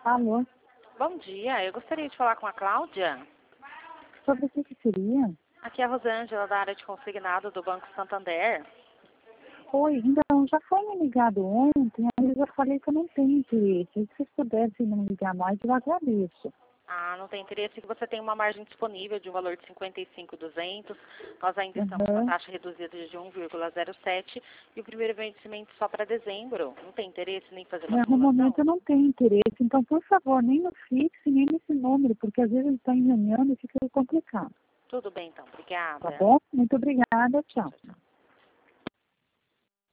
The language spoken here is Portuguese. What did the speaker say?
Alô, Bom dia, eu gostaria de falar com a Cláudia. sobre o que seria? Aqui é a Rosângela, da área de consignado do Banco Santander. Oi, então, já foi me ligado ontem, aí eu já falei que eu não tenho interesse. Se vocês pudessem me ligar mais, eu agradeço. Ah, não tem interesse que você tem uma margem disponível de um valor de 55.200. Nós ainda estamos com a Uhum. taxa reduzida de 1,07 e o primeiro vencimento só para dezembro. Não tem interesse nem fazer uma Mas, no simulação? momento eu não tenho interesse, então, por favor, nem no fixe, nem nesse número, porque às vezes ele está em reunião e fica complicado. Tudo bem então, Tá obrigada. bom? Muito obrigada, tchau. Tchau, tchau.